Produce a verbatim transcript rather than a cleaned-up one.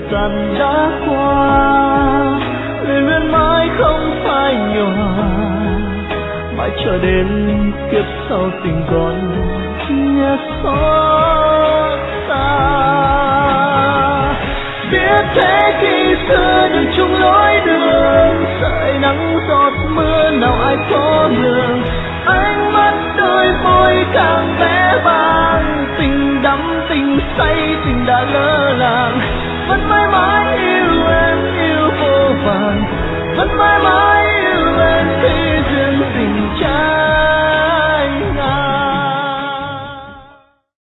gian đã qua, lời luyến mãi không phai nhòa, mãi chờ đến kiếp sau tình còn nhớ xót xa. Biết thế khi xưa được chung lối đường, sợi nắng giọt mưa nào ai có đường, ánh mắt đôi môi càng vẽ vang, tình đắm tình say tình đã lỡ làng, vẫn mãi mãi yêu em yêu vô vàn, vẫn mãi mãi yêu em khi duyên tình cha.